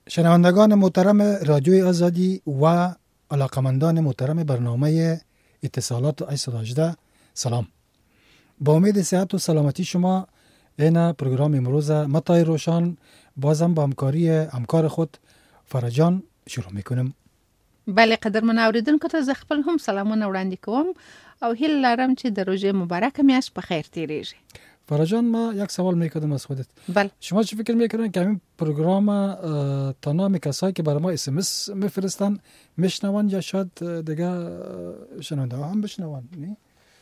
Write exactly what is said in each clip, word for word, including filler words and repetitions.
شنوندگان محترم رادیوی آزادی و علاقمندان محترم برنامه اتصالات هشتصد و هجده، سلام. با امید صحت و سلامتی شما این پروگرام امروز متای روشان بازم با همکاری همکار خود فرجان شروع میکنم. بله قدرمن اوریدونکو ته زه خپل هم سلامونه وړاندې کوم او هیله لرم چې د روژې مبارکه میاشت په خیر تیریږي. فرجان، ما یک سوال میکردم از خودت. بله. شما چه فکر میکنین که همین پروگرام تمام کسایی که برای ما اس ام اس میفرستن میشنون یا شاید دیگه شنونده ها هم بشنون؟ نه؟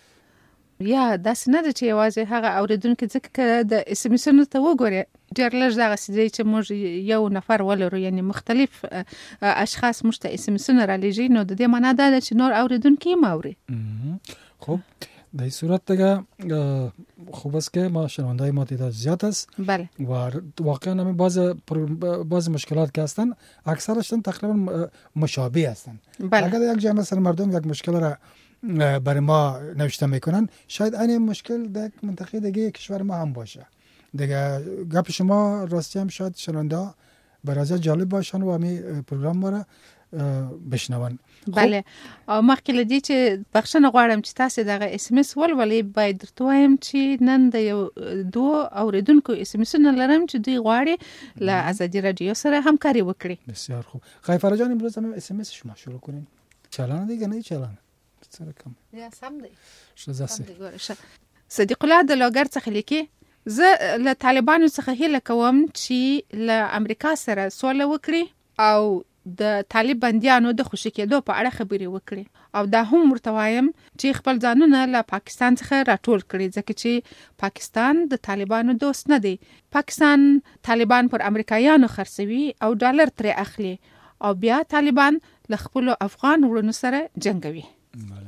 یا داسې نه ده چې یوازې هغه اوریدونکي، ځکه که د اس ام اسونو ته وګورې ډېر لږ دغسې دی چې موږ یو نفر ولرو، یعنی مختلف اشخاص موږ ته اس ام اسونه رالیږي، نو د دې معنا دا ده چې نور اوریدونکي هم اوري. خب در این صورت دیگه خوب است که ما شنونده ما تعداد زیاد است. بله. و واقعا همین بعض بعض مشکلات که هستن اکثرشون تقریبا مشابه هستن. بله. اگر یک جای مثلا مردم یک مشکل را برای ما نوشته میکنن، شاید این مشکل در منطقه دیگه کشور ما هم باشه. دیگه گپ شما راستی هم شاید شنونده برای جالب باشن و همین پروگرام ما را بشنون. بله. او مخکې له دې چې بخښنه غواړم چې تاسو دغه اس ام اس ولولئ، باید درته وایم چې نن د یو دوه اوریدونکو اس ام اسونه لرم چې دوی غواړي له ازادي رادیو سره همکاري وکړي. بسیار خوب. خیلی فرجان، امروز هم اس ام اس شما شروع کنین. چالان دیگه نه چالان. سره کم. یا سم دی. شزاسي. صدیق الله د لوګر څخه لیکي، زه له طالبانو څخه هیله کوم چې له امریکا سره سوله وکړي او د طالب بندیانو د خوشی کېدو په اړه خبرې وکړي، او دا هم ورته وایم چې خپل ځانونه له پاکستان څخه راټول کړي، ځکه چې پاکستان د طالبانو دوست نه دی. پاکستان طالبان پر امریکایانو خرڅوي او ډالر ترې اخلي، او بیا طالبان له خپلو افغان وروڼو سره جنګوي. بله.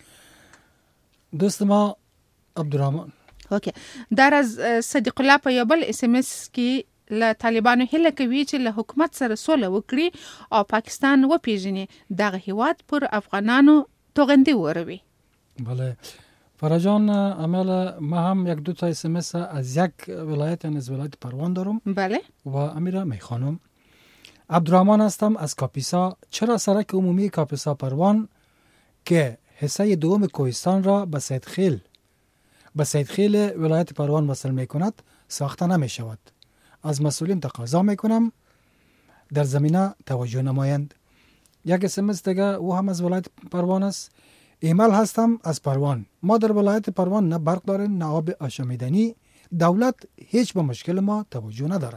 دوست ما عبدالرحمن. اوکې. دا راز صدیق الله په یو بل اس ام اس کې له طالبانو هیله کوي چې له حکومت سره سوله وکړي او پاکستان وپیژني، دغه هیواد پر افغانانو توغندي وروي. بله. فرجان، عمل ما هم یک دو تا اس ام اس از یک ولایت از ولایت پروان دارم. بله. و امیره میخوانم. عبدالرحمن هستم از کاپیسا. چرا سرک عمومی کاپیسا پروان که حصه دوم کوهستان را به سیدخیل به سیدخیل ولایت پروان وصل میکند ساخته نمیشود؟ از مسئولین تقاضا میکنم در زمینه توجه نمایند. یک اس ام اس دیگه او هم از ولایت پروان است. ایمیل هستم از پروان. ما در ولایت پروان نه برق داریم نه آب آشامیدنی. دولت هیچ به مشکل ما توجه ندارد.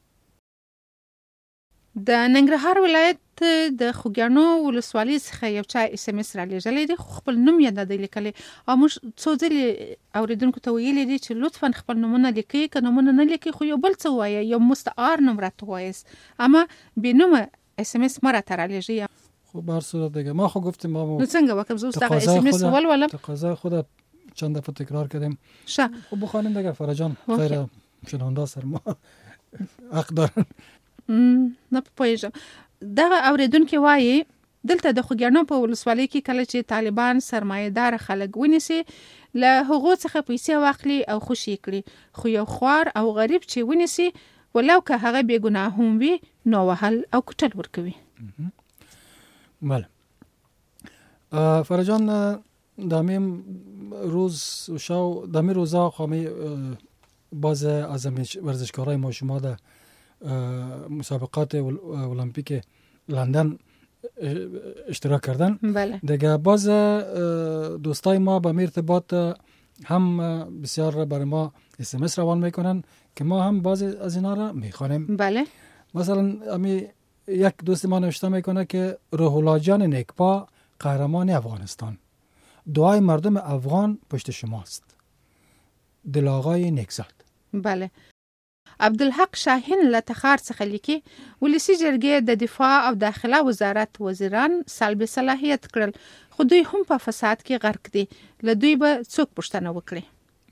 د ننګرهار ولایت د خوګیاڼو ولسوالۍ څخه یو چا اس ام اس را لېږلی دی، خو خپل نوم یې نه دی لیکلی، او موږ څو ځلې اورېدونکو ته ویلي دي چې لطفا خپل نومونه لیکئ، که نومونه نه لیکئ خو یو بل څه ووایه، یو مستعار نوم راته ووایاست، اما بېنومه اس ام اس مه راته را لېږئ. خب به هر صورت دیگه ما خو گفتیم ما نو څنګه وکړم؟ زه اوس دغه اس ام اس ولولم. تقاضای خود چند دفعه تکرار کردیم. شه. خب بخوانیم دیگه فرجان. خیر شنونده سر ما حق دارن. نه پوهېږم. دغه اورېدونکي وایي دلته د خوګیاڼو په ولسوالۍ کې کله چې طالبان سرمایه‌دار خلک ونیسي، له هغو څخه پیسې واخلي او خوشي کړي، خو یو خوار او غریب چې ونیسي ولو که هغه بې ګناه هم وي نو وهل او کټل ورکوي. بله. فرجان، دامیم روز و شو دامی روزا خوامی باز از ورزشکارای ما شما ده مسابقات المپیک لندن اشتراک کردن. بله. دیگه باز دوستای ما به ارتباط هم بسیار برای ما اس ام اس روان میکنن که ما هم باز از اینا را میخوانیم. بله. مثلا امی یک دوست ما نوشته میکنه که روح الله جان نیکپا قهرمان افغانستان، دعای مردم افغان پشت شماست. دل آقای نیکزاد. بله. عبدالحق شاهین له تخار څخه لیکي، ولسی جرګې د دفاع او داخله وزارت وزیران سلب صلاحیت کړل، خو دوی هم په فساد کې غرق دي، له دوی به څوک پوښتنه وکړي.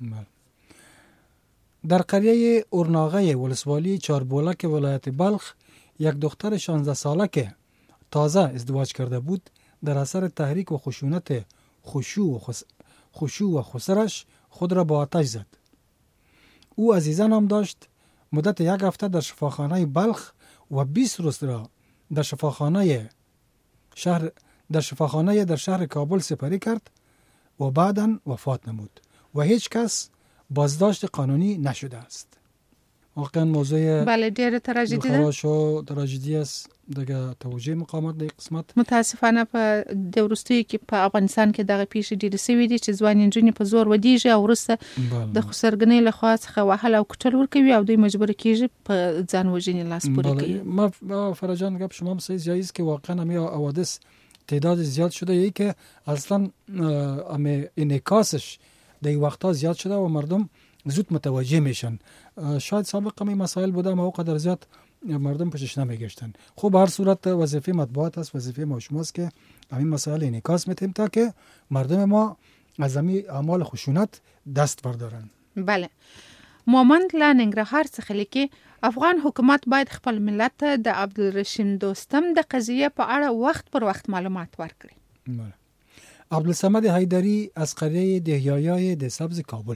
در قریه اورناغه ولسوالی چاربولک ولایت بلخ یک دختر شانزده ساله که تازه ازدواج کرده بود در اثر تحریک و خشونت خشوع و خس... خشوع و خسرش خود را با آتش زد. او عزیزه نام داشت مدت یک هفته در شفاخانه بلخ و بیست روز را در شفاخانه شهر در شفاخانه در شهر کابل سپری کرد و بعداً وفات نمود و هیچ کس بازداشت قانونی نشده است. واقعا موضوع بله ډېره تراژدي ده. خراش و تراژدي است. دیگه توجیه مقامات د قسمت متاسفانه په د وروستیو کې په افغانستان کې دغه پیښې ډېرې سوي دي چې ځوانې نجونې په زور ودیږي او وروسته د خسرګنۍ له خوا څخه وهل او کټل ورکوي او دوی مجبور کیږي په ځان وژنې لاس پورې کوي. ما فرجان گپ شما هم صحیح جایز که واقعا همه حوادث تعداد زیاد شده، یکی که اصلا همه انعکاسش در این وقتا زیاد شده و مردم زود متوجه میشن. شاید سابقا این مسائل بوده اما قدر زیاد مردم پشش نمیگشتن. خب هر صورت وظیفه مطبوعات است، وظیفه ما شماست که همین مسائل انعکاس میتیم تا که مردم ما از همین اعمال خشونت دست بردارن. بله. مومند له ننګرهار څخه لیکي افغان حکومت باید خپل ملت ته د عبدالرشیم دوستم د قضیه په اړه وخت پر وخت معلومات ورکړي. بله. عبدالصمد حیدری از قریه دهیایای ده سبز کابل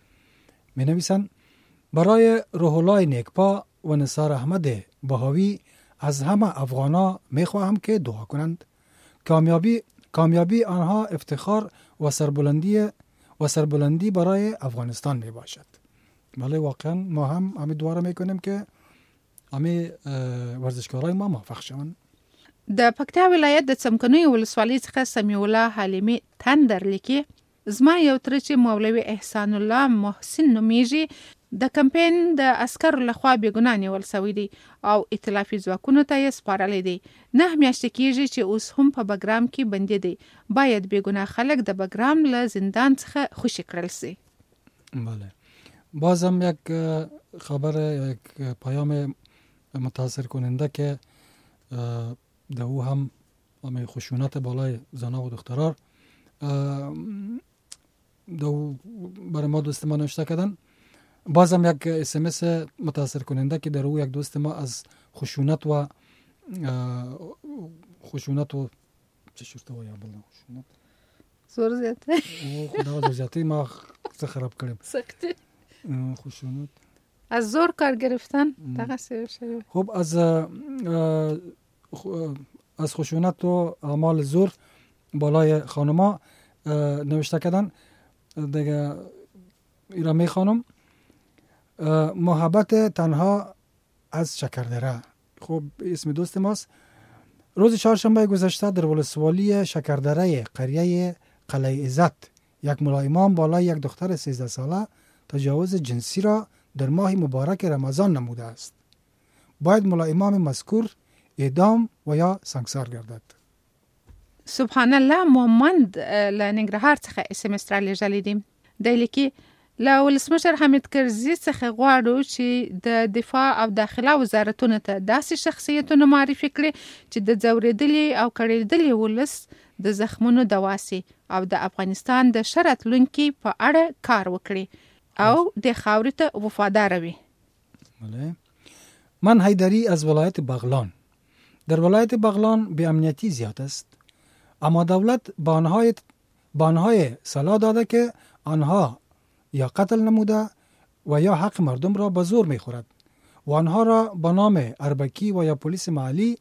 می نویسند برای روح الله نیکپا و نثار احمد بهاوی از همه افغانا می خواهم که دعا کنند. کامیابی کامیابی آنها افتخار و سربلندی و سربلندی برای افغانستان می باشد. بله واقعا ما هم همین دعا را میکنیم که همین ورزشکارای ما موفق شوند. د پکتیا ولایت د څمکنیو ولسوالۍ څخه سمیع الله حلیمي تندر لیکي زما یو تر چې مولوي احسان الله محسن نومیږي د کمپاین د عسکرو لخوا بېګناه نیول سوی دی او ائتلافي ځواکونو ته یې سپارلی دی. نه میاشتې کېږي چې اوس هم په بګرام کې بندي دی. باید بېګناه خلک د بګرام له زندان څخه خوشي کړل سي. بله. بازم یک خبر، یک پیام متاثر کننده که در او هم همه خشونت بالای زنها و دخترار دو برای ما دوست ما نوشته کردن. بازم یک اس ام اس متاثر کننده که در او یک دوست ما از خشونت و خشونت و چه شورته و یا بله خشونت زور زیاته او خدا زور زیاته ما څه خراب کړم سختی خشونت از زور کار گرفتن دغه څه شی. خب از از خشونت و اعمال زور بالای خانما نوشته کردن. دیگه ایرامی خانم محبت تنها از شکردره. خب اسم دوست ماست. روز چهارشنبه گذشته در ولسوالی شکردره قریه قلعه عزت یک ملا امام بالای یک دختر سیزده ساله تجاوز جنسی را در ماه مبارک رمضان نموده است. باید ملا امام مذکور اعدام و یا سنگسار گردد. سبحان الله. مومند له ننګرهار څخه اس ام اس را لېږلی دی. دی لیکي له ولسمشر حمید کرزي څخه غواړو چې د دفاع او داخله وزارتونو ته داسې شخصیتونه معرفي کړي چې د ځورېدلي او کړېدلي ولس د زخمونو دوا سي او د افغانستان د ښه راتلونکي په اړه کار وکړي او د خاورې ته وفادار وي. من حیدری از ولایت بغلان. در ولایت بغلان به امنیتی زیاد است، اما دولت به آنهای به آنهای صلاح داده که آنها یا قتل نموده و یا حق مردم را به زور می خورد و آنها را به نام اربکی و یا پلیس محلی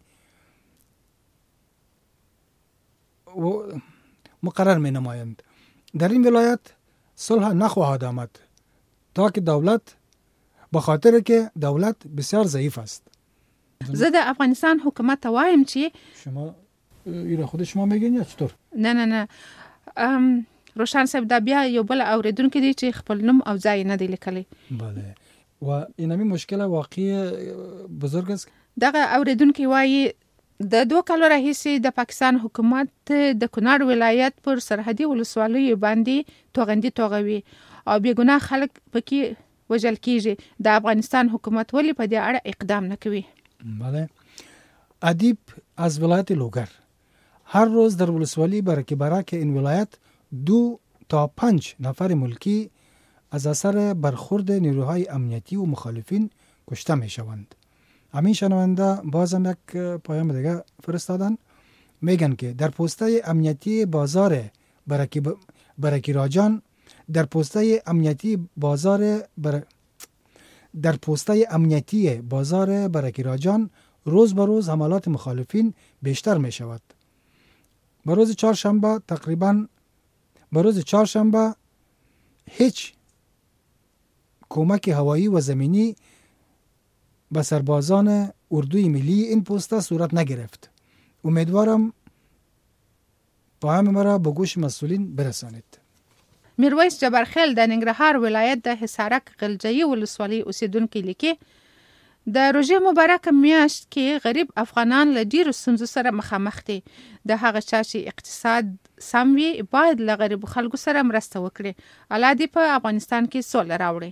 مقرر می نمایند. در این ولایت صلح نخواهد آمد تا که دولت به خاطر که دولت بسیار ضعیف است. زه د افغانستان حکومت ته وایم چې شما ایره خود شما میگین یا چطور؟ نه نه نه ام روشن صاحب دا بیا یو بل اوریدونکو دی چې خپل نوم او ځای نه دی لیکلی. بله. و اینمی مشکل واقعی بزرگ است. دغه اوریدونکو وایي د دوه کالو راهیسې د پاکستان حکومت د کنړ ولایت پر سرحدي ولسوالیو باندې توغندي توغوي او بیګناه خلک پکې وژل کیږي. د افغانستان حکومت ولې په دې اړه اقدام نه کوي؟ بله. ادیب از ولایت لوگر. هر روز در ولسوالی برکی برک این ولایت دو تا پنج نفر ملکی از اثر برخورد نیروهای امنیتی و مخالفین کشته می شوند. همین شنونده بازم یک پیام دیگه فرستادن. میگن که در پسته امنیتی بازار برکی ب... برکی راجان در پسته امنیتی بازار بر... در پوسته امنیتی بازار برکی راجان روز به روز حملات مخالفین بیشتر می شود. به روز چهارشنبه تقریباً به روز چهارشنبه هیچ کمک هوایی و زمینی به سربازان اردوی ملی این پوسته صورت نگرفت. امیدوارم پیام مرا به گوش مسئولین برسانید. میرویس جبرخیل د ننګرهار ولایت د حصارک غلجی ولسوالۍ اوسیدونکي لیکي د روژې مبارکه میاشت کې غریب افغانان له ډیرو ستونزو سره مخامخ دي. د هغه چا چې اقتصاد سم وي باید له غریبو خلکو سره مرسته وکړي. الله دې په افغانستان کې سوله راوړي.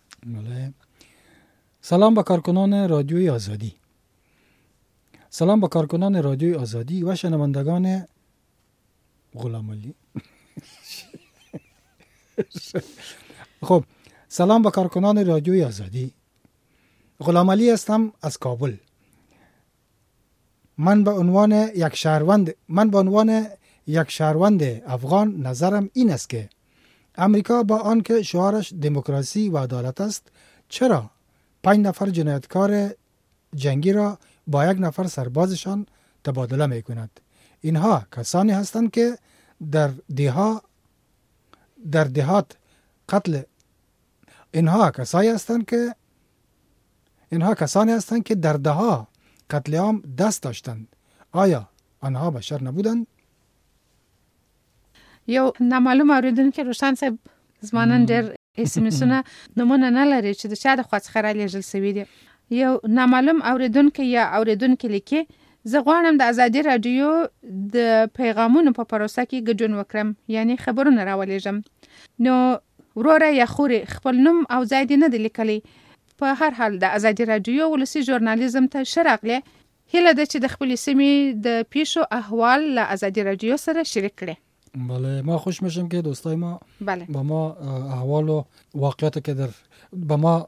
سلام به کارکنان رادیوی آزادی. سلام به کارکنان رادیوی آزادی و شنوندگان غلام علی. خب سلام به کارکنان رادیوی آزادی. غلام علی هستم از کابل. من به عنوان یک شهروند من به عنوان یک شهروند افغان نظرم این است که امریکا با آنکه شعارش دموکراسی و عدالت است، چرا پنج نفر جنایتکار جنگی را با یک نفر سربازشان تبادله می کند؟ اینها کسانی هستند که در دهها در دهات قتل اینها کسانی هستند که اینها کسانی هستند که در دهها قتل عام دست داشتند. آیا آنها بشر نبودند؟ یو نامعلوم اوریدونکي روشان صاحب زمانن ډېر اسمسونه نمونه نه لري چې د چا د خوا څخه رالیږل سوي دي. یو نامعلوم اوریدونکي یا اوریدونکي لیکي زه غواړم د ازادي راډیو د پیغامونو په پروسه کې ګډون وکړم، یعنی خبرونه راولېږم. نو وروره یا خورې خپل نوم او ځای دې نه دی لیکلی. په هر حال د ازادي راډیو ولسي ژورنالیزم ته ښه راغلی. هیله ده چې د خپلې سیمې د پیښو احوال له ازادي راډیو سره شریک کړي. بله، ما خوش میشم که دوستای ما بله با ما احوال و واقعیت که در با ما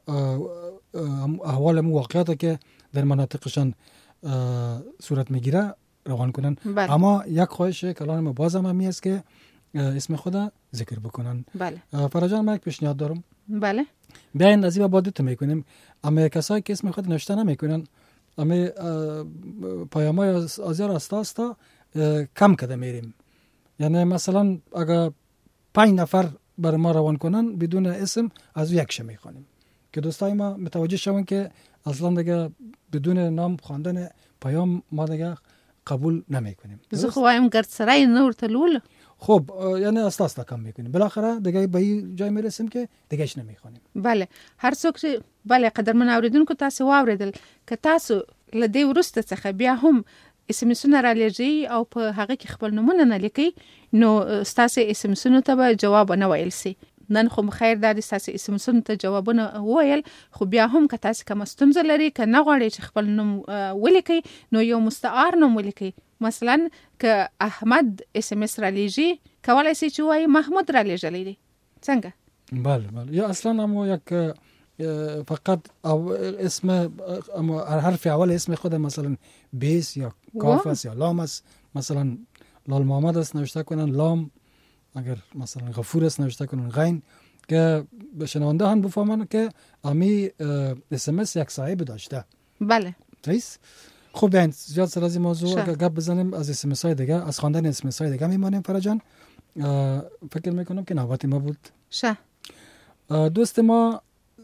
احوال مو واقعیت که در مناطقشان صورت میگیره روان کنن. بله. اما یک خواهش کلان ما بازم همی است که اسم خدا ذکر بکنن. بله. فرجان من یک پیشنهاد دارم. بله. بیاین از این بابت میکنیم. اما کسایی که اسم خود نوشته نمیکنن، اما پیامای آزار استا استا کم کده میریم. یعنی مثلا اگر پنج نفر بر ما روان کنن بدون اسم، از یکش میخوانیم که دوستای ما متوجه شون که اصلا دیگه بدون نام خواندن پیام ما دیگه قبول نمیکنیم. زه خو وایم ګرځسرای نه ورته لول. خب یعنی استا استا کم میکنیم. بالاخره دیگه به این جای میرسیم که دیگهش نمیخوانیم. بله، هر څوک بله قدرمن اوریدونکو تاسو واوریدل که تاسو لدی ورسته څخه بیا هم اسمسونه را لېږئ او په هغه کې خپل نومونه نه لیکئ، نو ستاسو اسمسونو ته به جواب نه ویل سي. نن خو خیر دا د ستاسو اسمسونو ته جوابونه وویل، خو بیا هم که تاسو کومه ستونزه لرئ که نه غواړئ چې خپل نوم ولیکئ، نو یو مستعار نوم ولیکئ. مثلا که احمد اسمس را لېږي، کولی سي چې وایي محمود را لېږلی دی. څنګه؟ بله بله. یا اصلا اما یک فقط او اسم حرف اول اسم خود مثلا بیس یا کاف است یا لام است، مثلا لال محمد است نوشته کنن لام، اگر مثلا غفور است نوشته کنن غین، که به شنونده هم بفهمن که امی اسمس یک صاحب داشته. بله. صحیح. خب بیاین زیاد سر از این موضوع گپ بزنیم. از اسمس های دیگه، از خواندن اسمس های دیگه میمانیم. فرجان فکر میکنم که نوبت ما بود. شه. دوست ما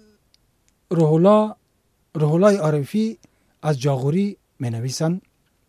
روح‌الله روح‌الله عارفی از جاغوری می نویسند: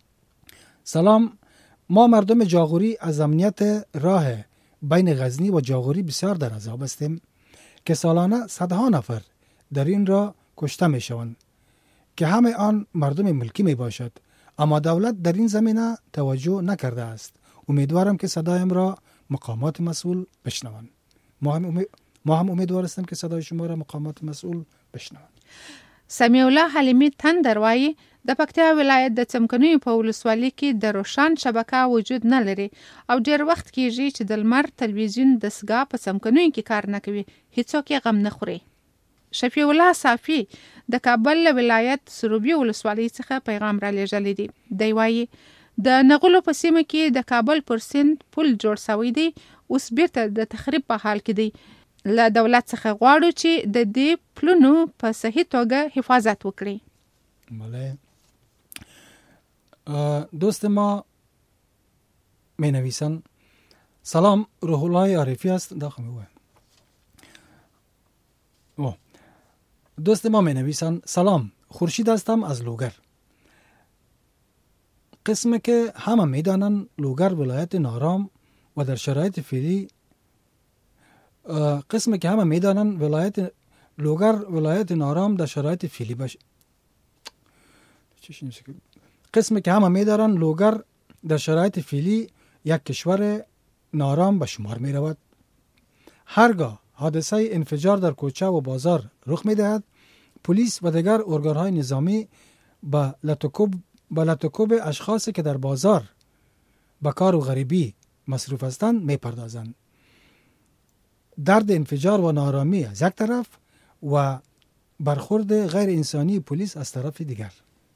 سلام، ما مردم جاغوری از امنیت راه بین غزنی و جاغوری بسیار در عذاب هستیم که سالانه صدها نفر در این راه کشته می شوند که همه آن مردم ملکی می باشد، اما دولت در این زمینه توجه نکرده است. امیدوارم که صدایم را مقامات مسئول بشنوند. ما هم امید ما هم امیدوار هستیم که صدای شما را مقامات مسئول بشنوند. سمیع الله حلیمی تندر وایي د پکتیا ولایت د څمکنیو په ولسوالۍ کې د روشان شبکه وجود نه لري او ډېر وخت کېږي چې د لمر تلویزیون دستګاه په څمکنیو کې کار نه کوي، هیڅوک یې غم نه خوري. شفیع الله صافي د کابل ولایت سروبي ولسوالۍ څخه پیغام را لېږلی دی. دی وایي د نغلو په سیمه کې د کابل پر سیند پل جوړ شوی دی، اوس بیرته د تخریب په حال کې دی. له دولت څخه غواړو چې د دې پلونو په صحیح توګه حفاظت وکړي. بله دوست ما می نویسن سلام، روح الله عارفی است. داخل میگویم او دوست ما می نویسن سلام، خورشید هستم از لوگر. قسم که همه می دانند لوگر ولایت نارام و در شرایط فعلی قسم که همه می دانند ولایت لوگر ولایت نارام در شرایط فعلی باشه. قسم که همه می دارند لوگر در شرایط فعلی یک کشور نارام به شمار می رود. هرگاه حادثه انفجار در کوچه و بازار رخ می دهد، پلیس و دیگر ارگانهای نظامی با لطکوب با لطکوب اشخاصی که در بازار به کار و غریبی مصروف هستند می پردازند. درد انفجار و نارامی از یک طرف و برخورد غیر انسانی پلیس از طرف دیگر.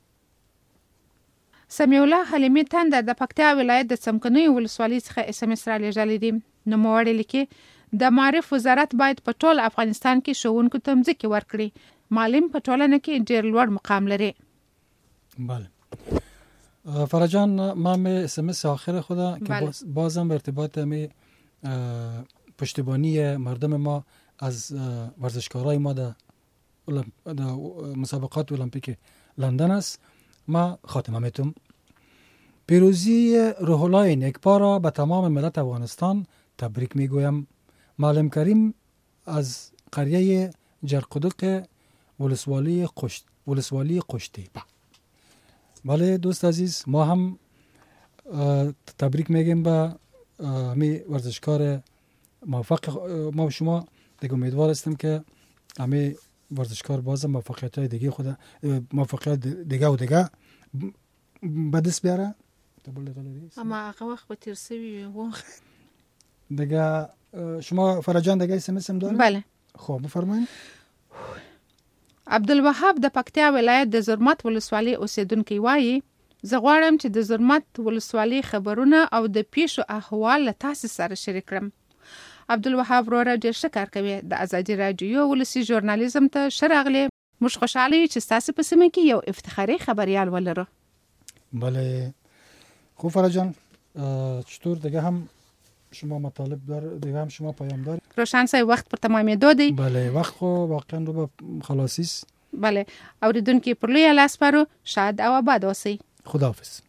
سمیع الله حلیمی تنده د پکتیا ولایت د څمکنیو ولسوالۍ څخه اس ام اس را لېږلی دی. نوموړی لیکي د معارف وزارت باید په ټول افغانستان کې ښوونکو ته مځکې ورکړي. معلم په ټولنه کې ډېر لوړ مقام لري. بله فرجان، ما می اس ام اس آخر خدا که باز بازم ارتباط می پشتیبانی مردم ما از ورزشکارای ما در مسابقات المپیک لندن است. ما خاتمه میتم. پیروزی روح الله نیکپا را به تمام ملت افغانستان تبریک میگویم. معلم کریم از قریه جرقدق ولسوالی قشت ولسوالی قشتی. بله دوست عزیز، ما هم تبریک میگیم به همه ورزشکار موفق. ما و شما دیگه امیدوار هستیم که همه ورزشکار بازم موفقیت های دیگه خود موفقیت دیگه و دیگه به دست بیاره. اما هغه وخت به تیر سوی و دیگه شما فرجان دیگه اس ام اس هم دارید؟ بله. خب بفرمایید. عبدالوهاب د پکتیا ولایت د زرمت ولسوالۍ اوسیدونکی وایي زه غواړم چې د زرمت ولسوالۍ خبرونه او د پیښو احوال له تاسو سره شریک کړم. عبدالوهاب وروره ډېر ښه کار کوي. د ازادي راډیو ولسي ژورنالیزم ته ښه راغلی. موږ خوشحاله یو چې ستاسو په سیمه کې یو افتخاري خبریال ولرو. بله خوب فرجان، چطور دیگه هم شما مطالب دار دیگه هم شما پیام دارید؟ روشن صاحب وخت پر تمامېدو دی. بله وخت خو واقعا رو به خلاصی است. بله اوریدونکي پر لوی لاس پرو شاد او آباد اوسئ. خداحافظ.